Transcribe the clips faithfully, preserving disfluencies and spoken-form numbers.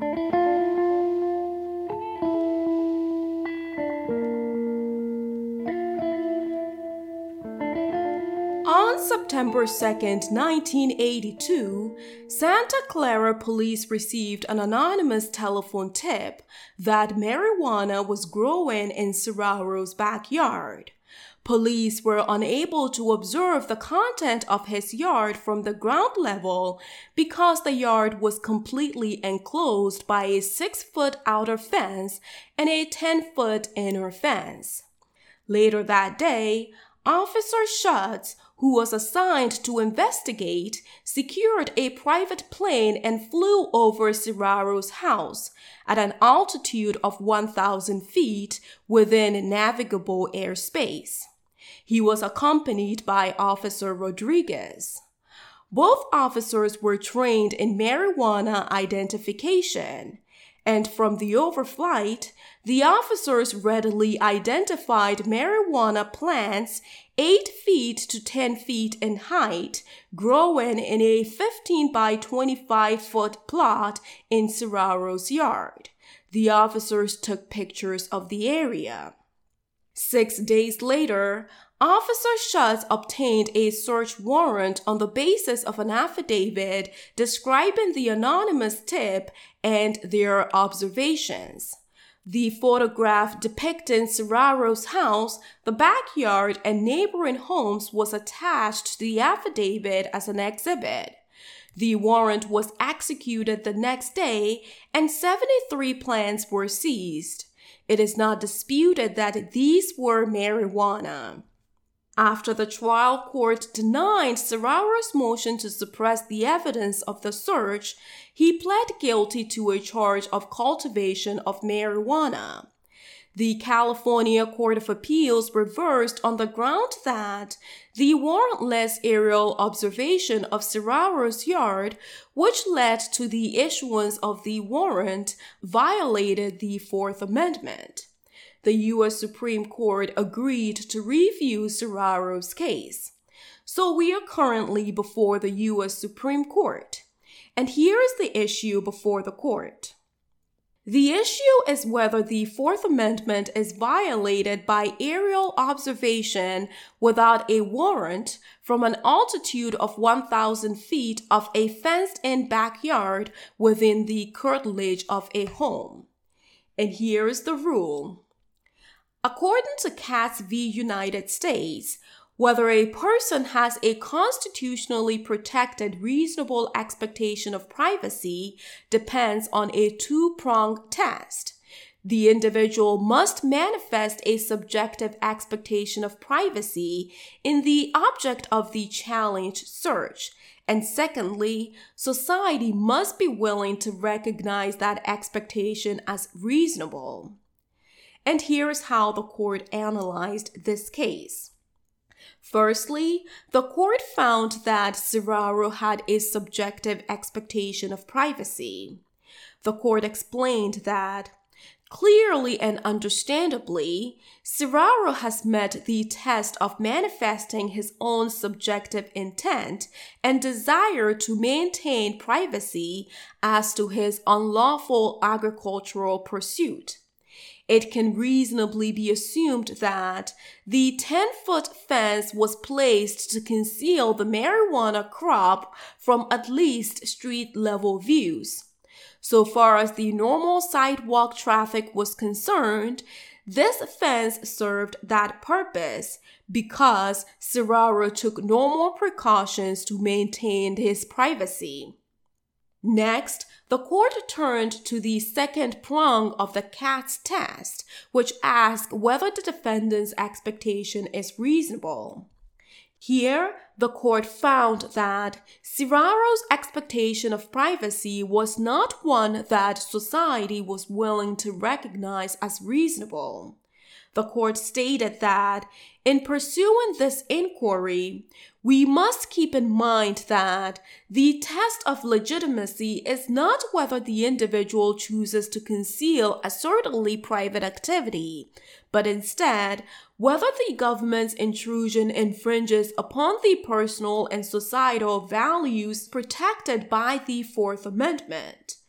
On September second, nineteen eighty-two, Santa Clara police received an anonymous telephone tip that marijuana was growing in Serraro's backyard. Police were unable to observe the content of his yard from the ground level because the yard was completely enclosed by a six-foot outer fence and a ten-foot inner fence. Later that day, Officer Schutz, who was assigned to investigate, secured a private plane and flew over Serraro's house at an altitude of one thousand feet within navigable airspace. He was accompanied by Officer Rodriguez. Both officers were trained in marijuana identification, and from the overflight, the officers readily identified marijuana plants eight feet to ten feet in height, growing in a fifteen by twenty-five foot plot in Serraro's yard. The officers took pictures of the area. Six days later, Officer Schutz obtained a search warrant on the basis of an affidavit describing the anonymous tip and their observations. The photograph depicting Serraro's house, the backyard, and neighboring homes was attached to the affidavit as an exhibit. The warrant was executed the next day, and seventy-three plants were seized. It is not disputed that these were marijuana. After the trial court denied Serraro's motion to suppress the evidence of the search, he pled guilty to a charge of cultivation of marijuana. The California Court of Appeals reversed on the ground that the warrantless aerial observation of Serraro's yard, which led to the issuance of the warrant, violated the Fourth Amendment. The U S Supreme Court agreed to review Serraro's case. So we are currently before the U S Supreme Court. And here is the issue before the court. The issue is whether the Fourth Amendment is violated by aerial observation without a warrant from an altitude of one thousand feet of a fenced-in backyard within the curtilage of a home. And here is the rule. According to Katz v. United States, whether a person has a constitutionally protected reasonable expectation of privacy depends on a two-pronged test. The individual must manifest a subjective expectation of privacy in the object of the challenged search. And secondly, society must be willing to recognize that expectation as reasonable. And here is how the court analyzed this case. Firstly, the court found that Serraro had a subjective expectation of privacy. The court explained that, clearly and understandably, Serraro has met the test of manifesting his own subjective intent and desire to maintain privacy as to his unlawful agricultural pursuit. It can reasonably be assumed that the ten-foot fence was placed to conceal the marijuana crop from at least street-level views. So far as the normal sidewalk traffic was concerned, this fence served that purpose because Serraro took normal precautions to maintain his privacy. Next, the court turned to the second prong of the Katz test, which asks whether the defendant's expectation is reasonable. Here, the court found that Serraro's expectation of privacy was not one that society was willing to recognize as reasonable. The court stated that, in pursuing this inquiry, we must keep in mind that the test of legitimacy is not whether the individual chooses to conceal a certainly private activity, but instead whether the government's intrusion infringes upon the personal and societal values protected by the Fourth Amendment.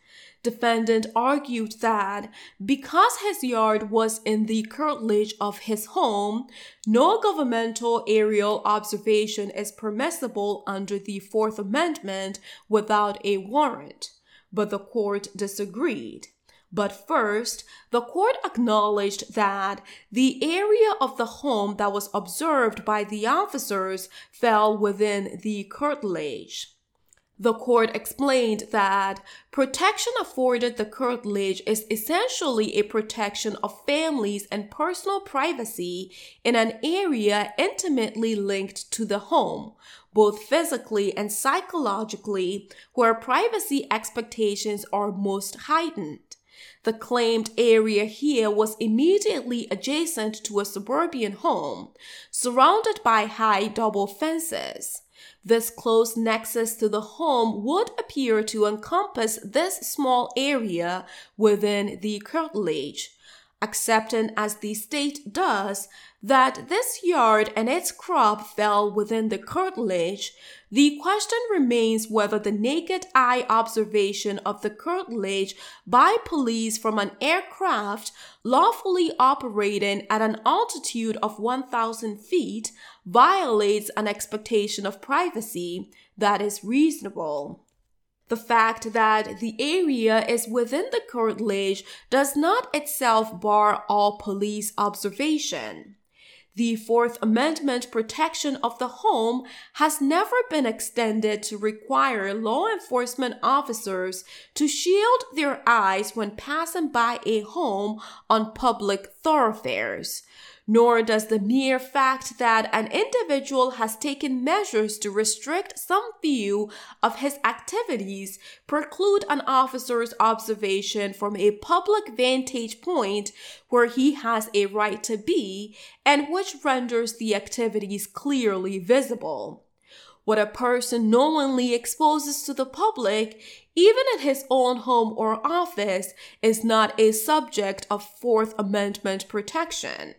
Defendant argued that because his yard was in the curtilage of his home, no governmental aerial observation is permissible under the Fourth Amendment without a warrant, but the court disagreed. But first, the court acknowledged that the area of the home that was observed by the officers fell within the curtilage. The court explained that protection afforded the curtilage is essentially a protection of families and personal privacy in an area intimately linked to the home, both physically and psychologically, where privacy expectations are most heightened. The claimed area here was immediately adjacent to a suburban home, surrounded by high double fences. This close nexus to the home would appear to encompass this small area within the curtilage. Accepting, as the state does, that this yard and its crop fell within the curtilage, the question remains whether the naked eye observation of the curtilage by police from an aircraft lawfully operating at an altitude of one thousand feet violates an expectation of privacy that is reasonable. The fact that the area is within the curtilage does not itself bar all police observation. The Fourth Amendment protection of the home has never been extended to require law enforcement officers to shield their eyes when passing by a home on public thoroughfares. Nor does the mere fact that an individual has taken measures to restrict some view of his activities preclude an officer's observation from a public vantage point where he has a right to be and which renders the activities clearly visible. What a person knowingly exposes to the public, even in his own home or office, is not a subject of Fourth Amendment protection.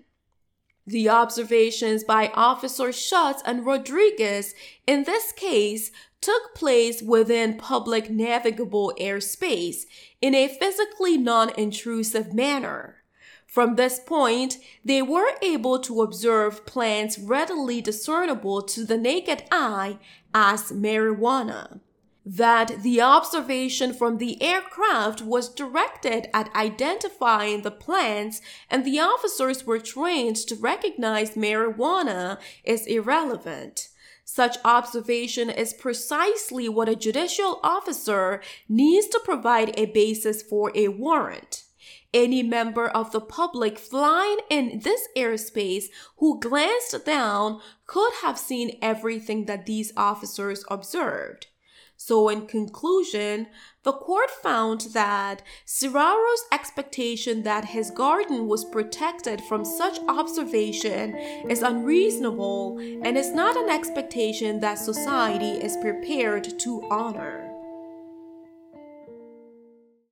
The observations by Officer Schutz and Rodriguez in this case took place within public navigable airspace in a physically non-intrusive manner. From this point, they were able to observe plants readily discernible to the naked eye as marijuana. That the observation from the aircraft was directed at identifying the plants and the officers were trained to recognize marijuana is irrelevant. Such observation is precisely what a judicial officer needs to provide a basis for a warrant. Any member of the public flying in this airspace who glanced down could have seen everything that these officers observed. So in conclusion, the court found that Serraro's expectation that his garden was protected from such observation is unreasonable and is not an expectation that society is prepared to honor.